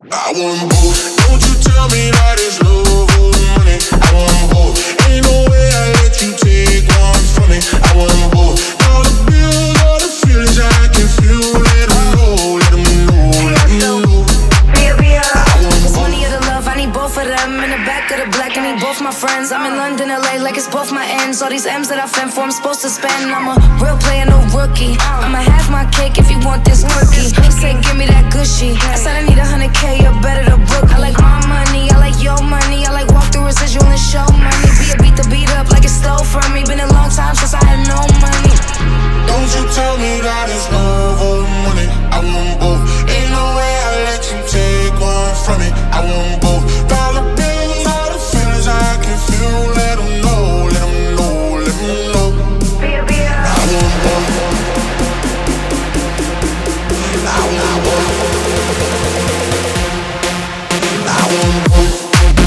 I want both. Don't you tell me that it's love or money. I want both. Ain't no way I let you take one from me. I want both. All the bills, all the feelings I can feel. Let them know, let them know, let them know. There's money or the love, I need both of them. In the back of the black, I need both my friends. I'm in London, LA, like it's both my ends. All these M's that I fend for, I'm supposed to spend. I'm a real player, no rookie. I'ma have my cake if you want this cookie. Say, give me that gushy. I said I need 100K, or better to book. I like my money, I like your money. I like walk through residual and show money. Be a beat the beat up like it stole from me. Been a long time since I had no money. Don't you tell me that it's love or money. I want both. Ain't no way I let you take one from me. I want both. All the bills, all the feelings I can feel. Let them know, let them know, let them know. I want both. I want both. I want both.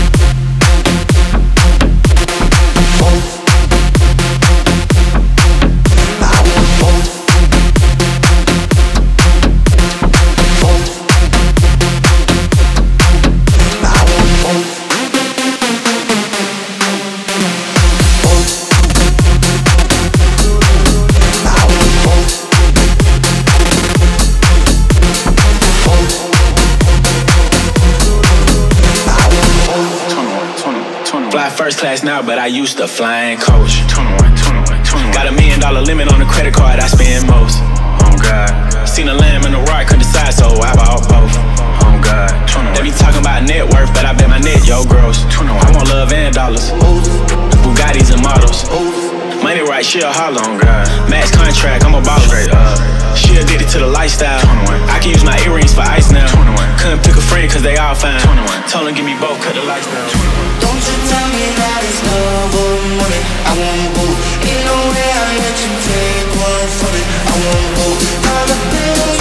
Fly first class now, but I used to fly and coach. 21. Got $1 million limit on the credit card, I spend most. Oh God. Seen a lamb and a rock, couldn't decide, so I bought both. Oh God. They be talking about net worth, but I bet my net, yo, gross. I want love and dollars. Bugattis and models. Money right, she a holler. Oh God. Max contract, I'm a baller. Straight up. She addicted to the lifestyle. 21. I can use my earrings for ice now. 21. Couldn't pick a friend cause they all fine. 21. Told them give me both, cut the lights down. 21. Don't you tell me that it's love or money. I want both. Ain't no way I let you take one from me. I want both. All the bills,